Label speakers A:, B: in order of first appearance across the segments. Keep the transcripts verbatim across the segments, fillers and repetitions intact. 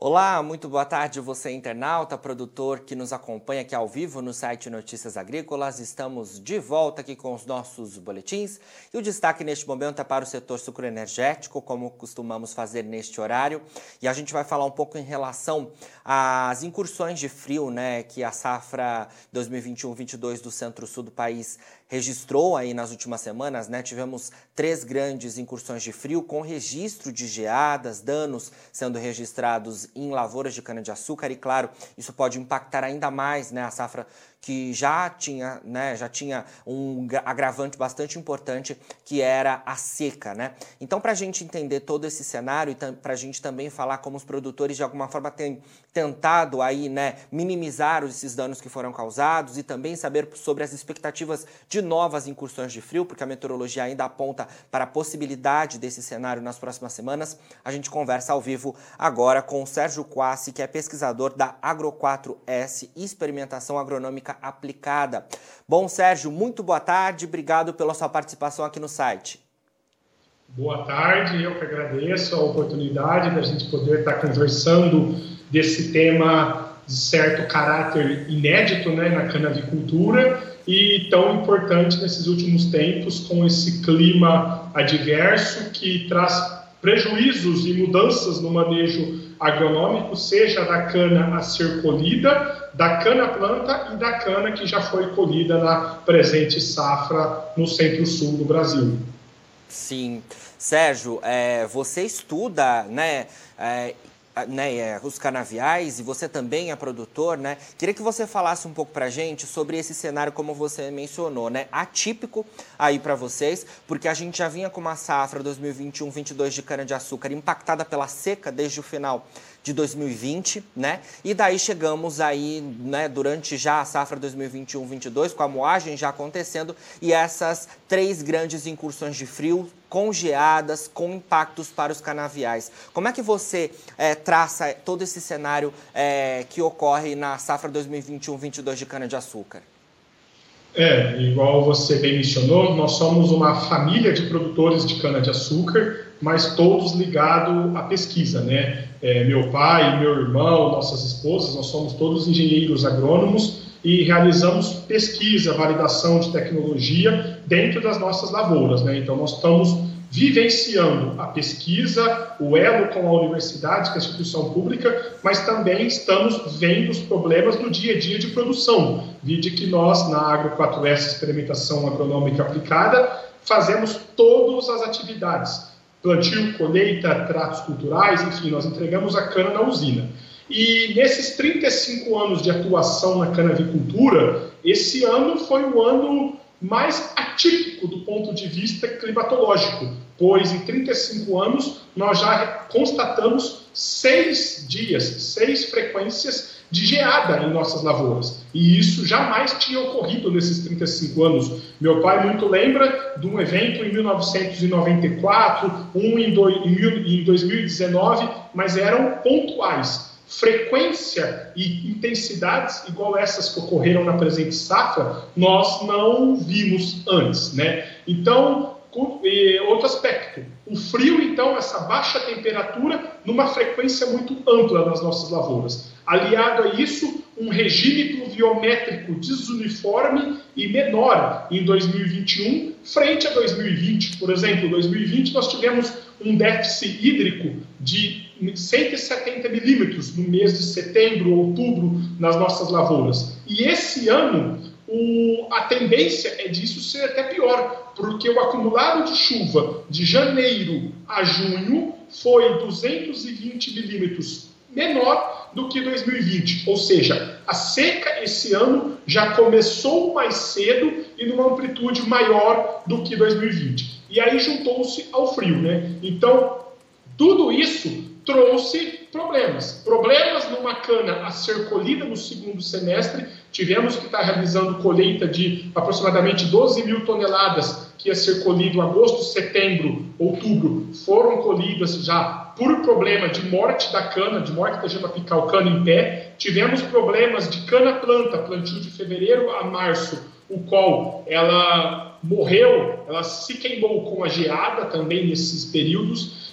A: Olá, muito boa tarde você internauta, produtor que nos acompanha aqui ao vivo no site Notícias Agrícolas. Estamos de volta aqui com os nossos boletins e o destaque neste momento é para o setor sucroenergético, como costumamos fazer neste horário. E a gente vai falar um pouco em relação às incursões de frio, né, que a safra dois mil e vinte e um vinte e dois do centro-sul do país registrou aí nas últimas semanas, né? Tivemos três grandes incursões de frio com registro de geadas, danos sendo registrados em lavouras de cana-de-açúcar e, claro, isso pode impactar ainda mais, né, a safra que já tinha, né, já tinha um agravante bastante importante, que era a seca, né? Então, para a gente entender todo esse cenário e para a gente também falar como os produtores de alguma forma têm tentado aí, né, minimizar esses danos que foram causados e também saber sobre as expectativas de novas incursões de frio, porque a meteorologia ainda aponta para a possibilidade desse cenário nas próximas semanas, a gente conversa ao vivo agora com o Sérgio Quassi, que é pesquisador da Agro quatro S, Experimentação Agronômica Aplicada. Bom, Sérgio, muito boa tarde, obrigado pela sua participação aqui no site.
B: Boa tarde, eu que agradeço a oportunidade da gente poder estar conversando desse tema de certo caráter inédito, né, na canavicultura e tão importante nesses últimos tempos com esse clima adverso que traz prejuízos e mudanças no manejo agronômico, seja da cana a ser colhida, da cana-planta e da cana que já foi colhida na presente safra no centro-sul do Brasil.
A: Sim. Sérgio, é, você estuda, né, é, né, os canaviais e você também é produtor, né? Queria que você falasse um pouco pra gente sobre esse cenário, como você mencionou, né? Atípico aí para vocês, porque a gente já vinha com uma safra dois mil e vinte e um vinte e dois de cana-de-açúcar impactada pela seca desde o final de dois mil e vinte, né? E daí chegamos aí, né, durante já a safra dois mil e vinte e um vinte e dois, com a moagem já acontecendo e essas três grandes incursões de frio com geadas, com impactos para os canaviais. Como é que você é, traça todo esse cenário é, que ocorre na safra dois mil e vinte e um vinte e dois de cana-de-açúcar?
B: É, igual você bem mencionou, nós somos uma família de produtores de cana-de-açúcar, mas todos ligados à pesquisa, né? É, meu pai, meu irmão, nossas esposas, nós somos todos engenheiros agrônomos e realizamos pesquisa, validação de tecnologia dentro das nossas lavouras, né? Então, nós estamos vivenciando a pesquisa, o elo com a universidade, que é a instituição pública, mas também estamos vendo os problemas do dia a dia de produção. Vide que nós, na Agro quatro S, Experimentação Agronômica Aplicada, fazemos todas as atividades. Plantio, colheita, tratos culturais, enfim, nós entregamos a cana na usina. E nesses trinta e cinco anos de atuação na canavicultura, esse ano foi o ano mais atípico do ponto de vista climatológico, pois em trinta e cinco anos nós já constatamos seis dias, seis frequências de geada em nossas lavouras. E isso jamais tinha ocorrido nesses trinta e cinco anos. Meu pai muito lembra de um evento em mil novecentos e noventa e quatro, um em dois mil e dezenove, mas eram pontuais. Frequência e intensidades igual essas que ocorreram na presente safra, nós não vimos antes, né? Então, outro aspecto, o frio, então, essa baixa temperatura numa frequência muito ampla nas nossas lavouras. Aliado a isso, um regime pluviométrico desuniforme e menor em dois mil e vinte e um, frente a dois mil e vinte. Por exemplo, em dois mil e vinte nós tivemos um déficit hídrico de cento e setenta milímetros no mês de setembro, outubro, nas nossas lavouras. E esse ano, o, a tendência é disso ser até pior, porque o acumulado de chuva de janeiro a junho foi duzentos e vinte milímetros menor do que dois mil e vinte, ou seja, a seca esse ano já começou mais cedo e numa amplitude maior do que dois mil e vinte. E aí juntou-se ao frio, né? Então, tudo isso trouxe problemas. Problemas numa cana a ser colhida no segundo semestre. Tivemos que estar realizando colheita de aproximadamente doze mil toneladas, que ia ser colhido em agosto, setembro, outubro, foram colhidas já por problema de morte da cana, de morte da gema apical, cana em pé. Tivemos problemas de cana-planta, plantio de fevereiro a março, o qual ela morreu, ela se queimou com a geada também nesses períodos.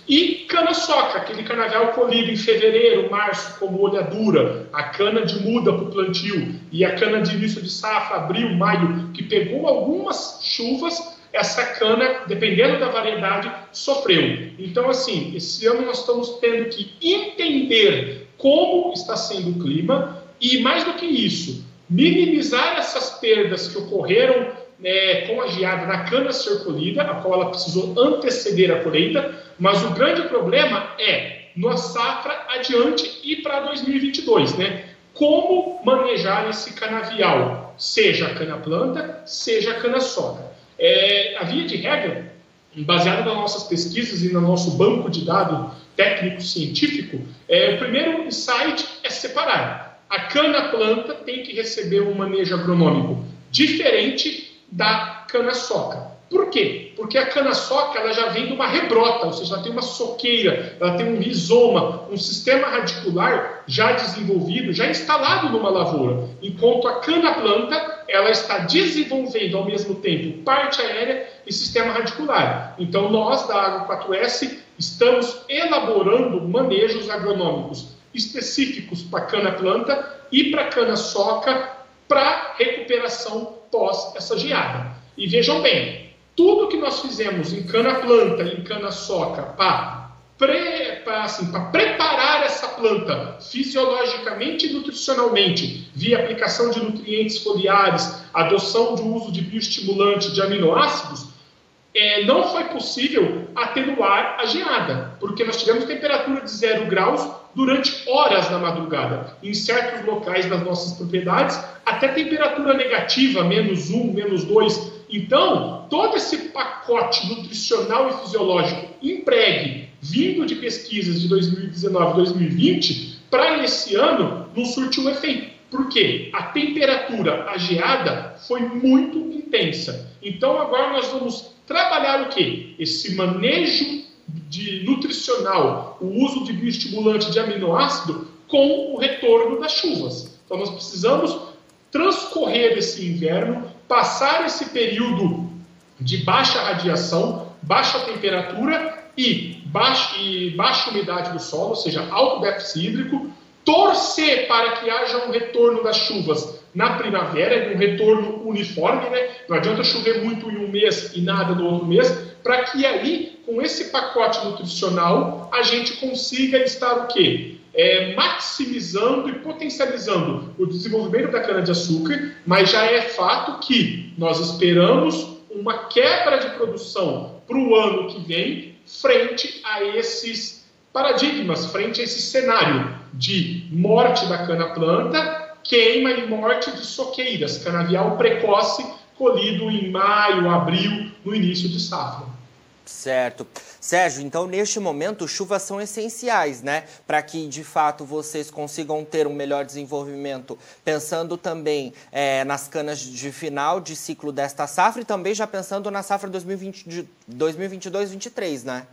B: E cana-soca, aquele canavial colhido em fevereiro, março, como olhadura, a cana de muda para o plantio e a cana de início de safra, abril, maio, que pegou algumas chuvas, essa cana, dependendo da variedade, sofreu. Então, assim, esse ano nós estamos tendo que entender como está sendo o clima e, mais do que isso, minimizar essas perdas que ocorreram É, com a geada na cana a ser colhida, a qual ela precisou anteceder a colheita, mas o grande problema é, na safra adiante e para dois mil e vinte e dois, né? Como manejar esse canavial, seja a cana-planta, seja a cana-soca. É, a via de regra, baseada nas nossas pesquisas e no nosso banco de dados técnico-científico, é, o primeiro insight é separar. A cana-planta tem que receber um manejo agronômico diferente da cana-soca. Por quê? Porque a cana-soca ela já vem de uma rebrota, ou seja, ela tem uma soqueira, ela tem um rizoma, um sistema radicular já desenvolvido, já instalado numa lavoura, enquanto a cana-planta ela está desenvolvendo ao mesmo tempo parte aérea e sistema radicular. Então nós da Agro quatro S estamos elaborando manejos agronômicos específicos para cana-planta e para cana-soca para recuperação pós essa geada. E vejam bem, tudo que nós fizemos em cana-planta e em cana-soca para pre, assim, preparar essa planta fisiologicamente e nutricionalmente, via aplicação de nutrientes foliares, adoção de uso de bioestimulante de aminoácidos, é, não foi possível atenuar a geada, porque nós tivemos temperatura de zero graus durante horas na madrugada. Em certos locais das nossas propriedades, até temperatura negativa, menos um, menos dois. Então, todo esse pacote nutricional e fisiológico empregue, vindo de pesquisas de dois mil e dezenove, dois mil e vinte, para esse ano não surtiu efeito. Por quê? A temperatura, a geada, foi muito intensa. Então, agora nós vamos trabalhar o quê? Esse manejo de nutricional, o uso de bioestimulante de aminoácido com o retorno das chuvas. Então, nós precisamos transcorrer esse inverno, passar esse período de baixa radiação, baixa temperatura e baixa, e baixa umidade do solo, ou seja, alto déficit hídrico, torcer para que haja um retorno das chuvas na primavera, um retorno uniforme, né? Não adianta chover muito em um mês e nada no outro mês, para que aí, com esse pacote nutricional, a gente consiga estar o quê? É, maximizando e potencializando o desenvolvimento da cana-de-açúcar, mas já é fato que nós esperamos uma quebra de produção para o ano que vem, frente a esses paradigmas, frente a esse cenário de morte da cana-planta, queima e morte de soqueiras, canavial precoce, colhido em maio, abril, no início de safra.
A: Certo. Sérgio, então neste momento chuvas são essenciais, né? Para que de fato vocês consigam ter um melhor desenvolvimento, pensando também é, nas canas de final de ciclo desta safra e também já pensando na safra dois mil e vinte, dois mil e vinte e dois, vinte e três, né?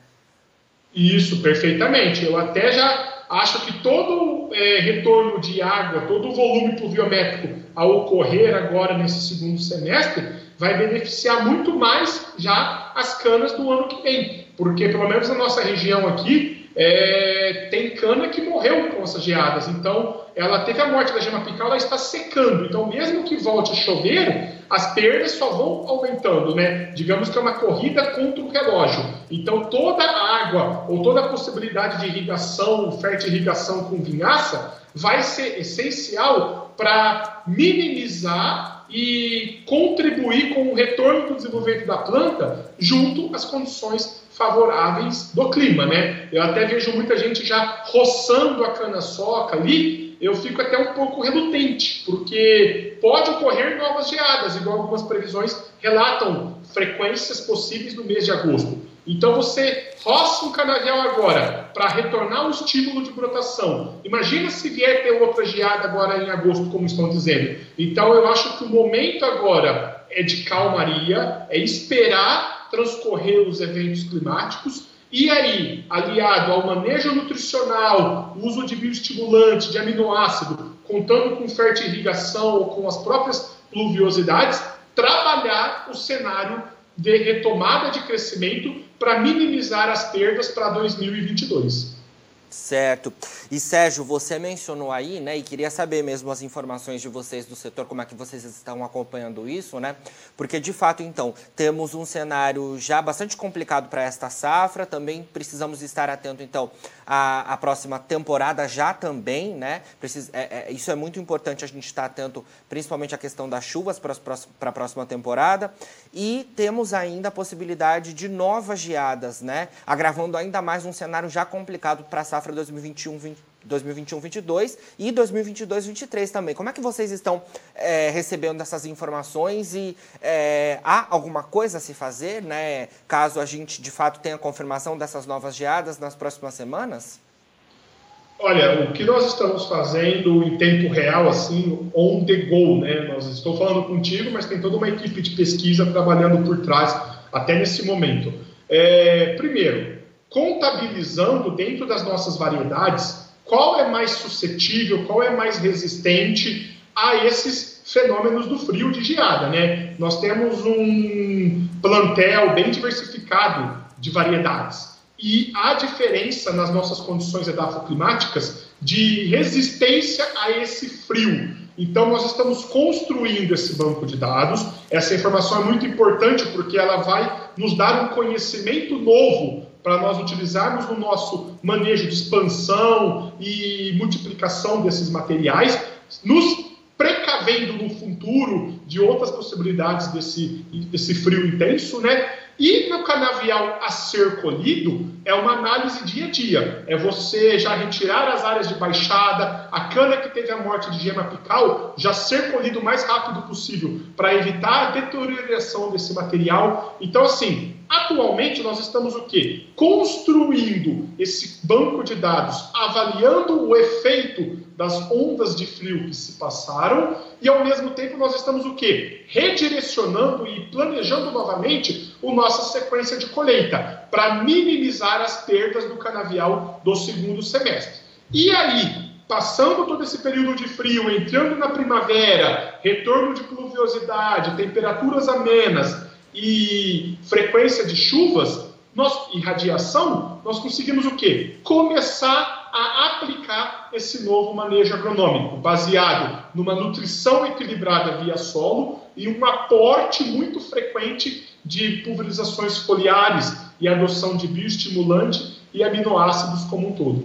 B: Isso, perfeitamente. Eu até já acho que todo é, retorno de água, todo o volume pluviométrico a ocorrer agora nesse segundo semestre vai beneficiar muito mais já as canas do ano que vem. Porque, pelo menos na nossa região aqui, é, tem cana que morreu com essas geadas. Então, ela teve a morte da gema apical, ela está secando. Então, mesmo que volte a chover, as perdas só vão aumentando, né? Digamos que é uma corrida contra o relógio. Então, toda a água ou toda a possibilidade de irrigação, fertirrigação com vinhaça, vai ser essencial para minimizar e contribuir com o retorno do desenvolvimento da planta junto às condições favoráveis do clima, né? Eu até vejo muita gente já roçando a cana-soca ali, eu fico até um pouco relutante, porque pode ocorrer novas geadas, igual algumas previsões relatam frequências possíveis no mês de agosto. Então você roça um canavial agora para retornar o estímulo de brotação. Imagina se vier ter outra geada agora em agosto, como estão dizendo. Então eu acho que o momento agora é de calmaria, é esperar transcorrer os eventos climáticos e aí, aliado ao manejo nutricional, uso de bioestimulante, de aminoácido, contando com fertirrigação ou com as próprias pluviosidades, trabalhar o cenário de retomada de crescimento para minimizar as perdas para dois mil e vinte e dois.
A: Certo. E Sérgio, você mencionou aí, né, e queria saber mesmo as informações de vocês do setor, como é que vocês estão acompanhando isso, né? Porque de fato, então, temos um cenário já bastante complicado para esta safra, também precisamos estar atento, então, à, à próxima temporada já também, né? Precisa, é, é, isso é muito importante a gente estar atento, principalmente à questão das chuvas para a próxima temporada. E temos ainda a possibilidade de novas geadas, né? Agravando ainda mais um cenário já complicado para a safra dois mil e vinte e um, dois mil e vinte e um, vinte e dois e dois mil e vinte e dois, vinte e três também. Como é que vocês estão é, recebendo essas informações e é, há alguma coisa a se fazer, né? Caso a gente de fato tenha confirmação dessas novas geadas nas próximas semanas?
B: Olha, o que nós estamos fazendo em tempo real, assim, on the go, né? Nós estou falando contigo, mas tem toda uma equipe de pesquisa trabalhando por trás até nesse momento. É, primeiro, contabilizando dentro das nossas variedades qual é mais suscetível, qual é mais resistente a esses fenômenos do frio de geada, né? Nós temos um plantel bem diversificado de variedades. E há diferença nas nossas condições edafoclimáticas de resistência a esse frio. Então, nós estamos construindo esse banco de dados. Essa informação é muito importante porque ela vai nos dar um conhecimento novo para nós utilizarmos no nosso manejo de expansão e multiplicação desses materiais, nos precavendo no futuro de outras possibilidades desse, desse frio intenso, né? E no canavial a ser colhido, é uma análise dia a dia. É você já retirar as áreas de baixada, a cana que teve a morte de gema apical, já ser colhido o mais rápido possível, para evitar a deterioração desse material. Então, assim, atualmente nós estamos o quê? Construindo esse banco de dados, avaliando o efeito das ondas de frio que se passaram e, ao mesmo tempo, nós estamos o quê? Redirecionando e planejando novamente a nossa sequência de colheita para minimizar as perdas do canavial do segundo semestre. E aí, passando todo esse período de frio, entrando na primavera, retorno de pluviosidade, temperaturas amenas e frequência de chuvas nós, e radiação, nós conseguimos o quê? Começar a aplicar esse novo manejo agronômico, baseado numa nutrição equilibrada via solo e um aporte muito frequente de pulverizações foliares e adoção de bioestimulante e aminoácidos como um todo.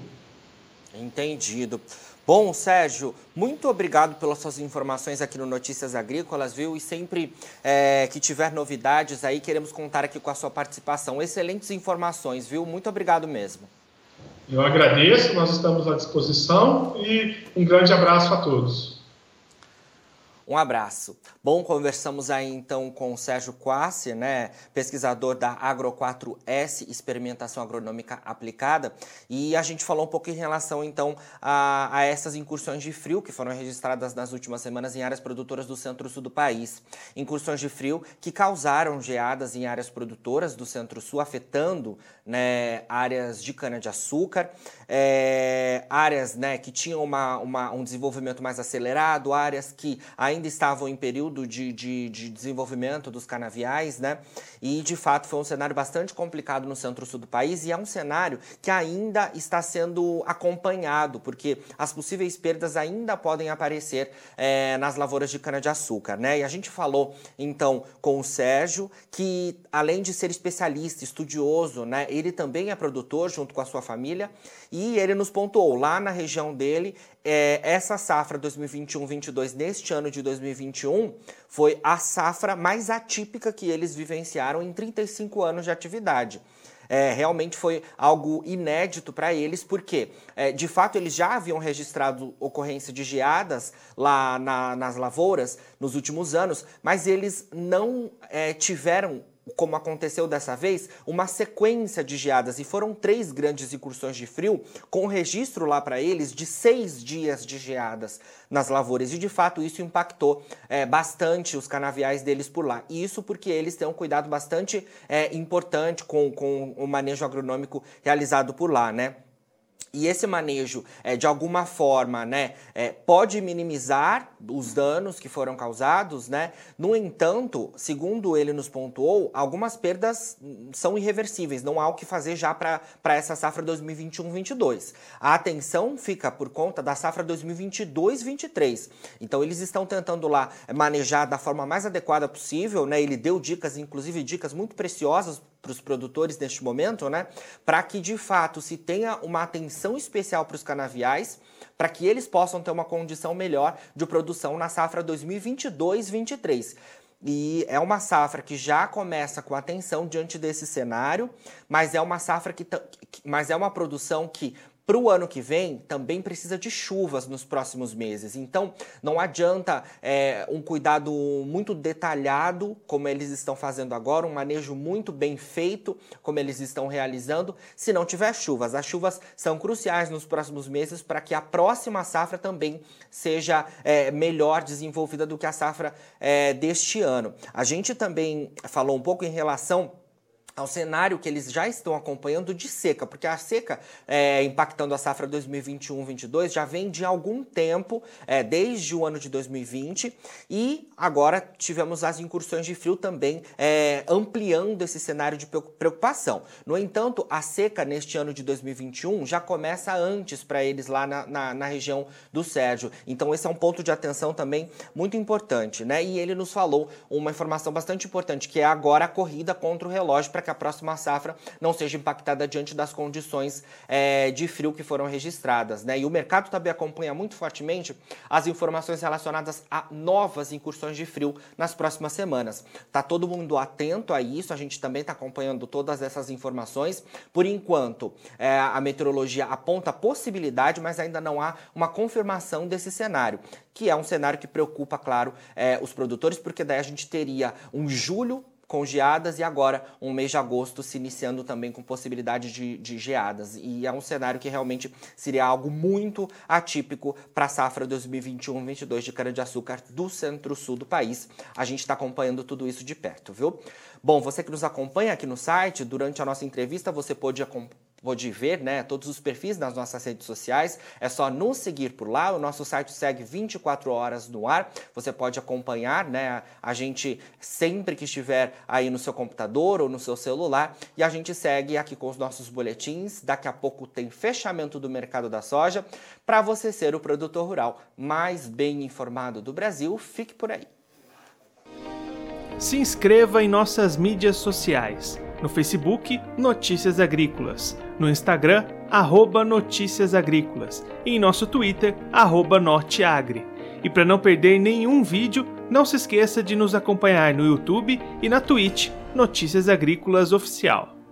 A: Entendido. Bom, Sérgio, muito obrigado pelas suas informações aqui no Notícias Agrícolas, viu? E sempre é, que tiver novidades aí, queremos contar aqui com a sua participação. Excelentes informações, viu? Muito obrigado mesmo.
B: Eu agradeço, nós estamos à disposição e um grande abraço a todos.
A: Um abraço. Bom, conversamos aí então com o Sérgio Quassi, né, pesquisador da Agro quatro S, Experimentação Agronômica Aplicada, e a gente falou um pouco em relação então a, a essas incursões de frio que foram registradas nas últimas semanas em áreas produtoras do centro-sul do país. Incursões de frio que causaram geadas em áreas produtoras do centro-sul, afetando, né, áreas de cana-de-açúcar, é, áreas, né, que tinham uma, uma, um desenvolvimento mais acelerado, áreas que ainda estavam em período de, de, de desenvolvimento dos canaviais, né? E, de fato, foi um cenário bastante complicado no centro-sul do país e é um cenário que ainda está sendo acompanhado, porque as possíveis perdas ainda podem aparecer é, nas lavouras de cana-de-açúcar, né? E a gente falou, então, com o Sérgio, que, além de ser especialista, estudioso, né? Ele também é produtor, junto com a sua família, e ele nos pontuou, lá na região dele, é, essa safra dois mil e vinte e um, vinte e dois, neste ano de dois mil e vinte e um, foi a safra mais atípica que eles vivenciaram em trinta e cinco anos de atividade. É, realmente foi algo inédito para eles, porque, é, de fato, eles já haviam registrado ocorrência de geadas lá na, nas lavouras nos últimos anos, mas eles não é, tiveram, como aconteceu dessa vez, uma sequência de geadas, e foram três grandes incursões de frio, com registro lá para eles de seis dias de geadas nas lavouras, e de fato isso impactou é, bastante os canaviais deles por lá. Isso porque eles têm um cuidado bastante é, importante com, com o manejo agronômico realizado por lá, né? E esse manejo, é, de alguma forma, né, é, pode minimizar os danos que foram causados, né? No entanto, segundo ele nos pontuou, algumas perdas são irreversíveis, não há o que fazer já para essa safra dois mil e vinte e um vinte e dois. A atenção fica por conta da safra dois mil e vinte e dois vinte e três. Então, eles estão tentando lá manejar da forma mais adequada possível, né? Ele deu dicas, inclusive dicas muito preciosas para os produtores neste momento, né, para que de fato se tenha uma atenção especial para os canaviais, para que eles possam ter uma condição melhor de produção na safra dois mil e vinte e dois vinte e três. E é uma safra que já começa com atenção diante desse cenário, mas é uma safra que, mas é uma produção que para o ano que vem, também precisa de chuvas nos próximos meses. Então, não adianta é, um cuidado muito detalhado, como eles estão fazendo agora, um manejo muito bem feito, como eles estão realizando, se não tiver chuvas. As chuvas são cruciais nos próximos meses para que a próxima safra também seja é, melhor desenvolvida do que a safra é, deste ano. A gente também falou um pouco em relação ao cenário que eles já estão acompanhando de seca, porque a seca é, impactando a safra dois mil e vinte e um vinte e dois já vem de algum tempo, é, desde o ano de dois mil e vinte, e agora tivemos as incursões de frio também é, ampliando esse cenário de preocupação. No entanto, a seca neste ano de dois mil e vinte e um já começa antes para eles lá na, na, na região do Sérgio, então esse é um ponto de atenção também muito importante, né? E ele nos falou uma informação bastante importante, que é agora a corrida contra o relógio para que a próxima safra não seja impactada diante das condições é, de frio que foram registradas, né? E o mercado também acompanha muito fortemente as informações relacionadas a novas incursões de frio nas próximas semanas. Tá todo mundo atento a isso, a gente também está acompanhando todas essas informações. Por enquanto, é, a meteorologia aponta a possibilidade, mas ainda não há uma confirmação desse cenário, que é um cenário que preocupa, claro, é, os produtores, porque daí a gente teria um julho com geadas e agora um mês de agosto se iniciando também com possibilidade de, de geadas. E é um cenário que realmente seria algo muito atípico para a safra dois mil e vinte e um vinte e dois de cana-de-açúcar do centro-sul do país. A gente está acompanhando tudo isso de perto, viu? Bom, você que nos acompanha aqui no site, durante a nossa entrevista você pode acompanhar Pode ver, né, todos os perfis nas nossas redes sociais, é só nos seguir por lá, o nosso site segue vinte e quatro horas no ar, você pode acompanhar, né, a gente sempre que estiver aí no seu computador ou no seu celular, e a gente segue aqui com os nossos boletins. Daqui a pouco tem fechamento do mercado da soja, para você ser o produtor rural mais bem informado do Brasil. Fique por aí.
C: Se inscreva em nossas mídias sociais. No Facebook, Notícias Agrícolas. No Instagram, arroba Notícias Agrícolas. E em nosso Twitter, arroba Norteagri. E para não perder nenhum vídeo, não se esqueça de nos acompanhar no YouTube e na Twitch, Notícias Agrícolas Oficial.